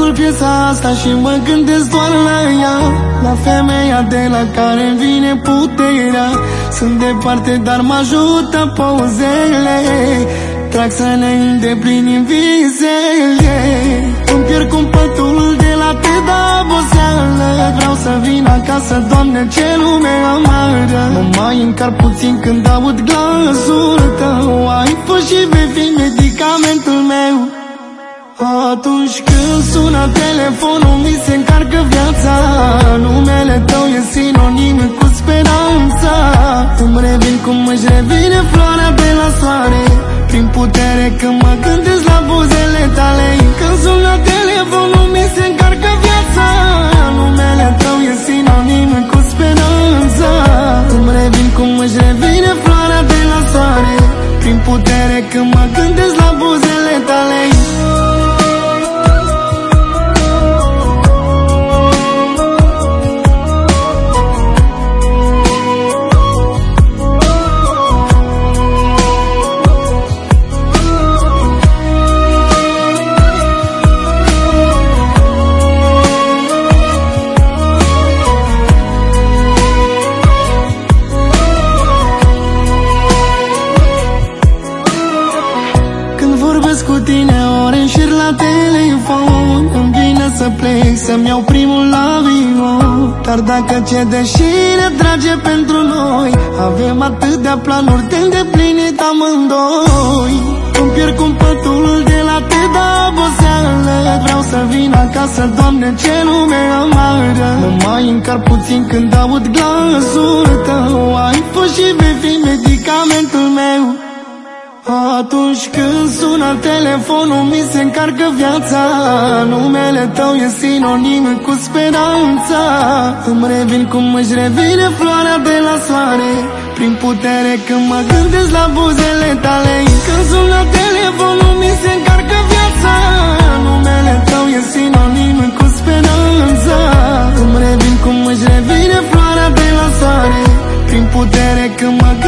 ascult piesa asta și mă gândesc doar la ea, la femeia de la care vine puterea. Sunt departe, dar mă ajută pozele, trag să ne îndeplinim visele. Îmi pierd cumpătul de la atâta oboseală, vreau să vin acasă, Doamne, ce lume amară. Mă mai încar puțin când aud glasul tău, ai fost și vei fi medicamentul meu. Atunci când sună telefonul, mi se încarcă viața, numele tău e sinonim cu speranța. Îmi revin cum își revine floarea de la soare, prin putere când mă gândesc la buzele tale. Când sună telefonul, mi se încarcă viața, numele tău e sinonim cu speranța. Îmi revin cum își revine floarea de la soare, prin putere când mă gândesc la buzele tale. Cu tine ore în șir la telefon, îmi vine să plec, să-mi iau primul avion. Dar dacă cede și ne trage pentru noi, avem atâtea planuri de îndeplinit amândoi. Îmi pierd cumpătul de la atâta oboseală, vreau să vin acasă, Doamne, ce lume amară. Mă mai încar puțin când aud glasul tău, ai fost și vei fi medicamentul meu. Atunci când sună telefonul, mi se încarcă viața, numele tău e sinonim cu speranța. Îmi revin cum își revine floarea de la soare, prin putere când mă gândesc la buzele tale. Când sună telefonul, mi se încarcă viața, numele tău e sinonim cu speranța. Îmi revin cum își revine floarea de la soare, prin putere când mă gândesc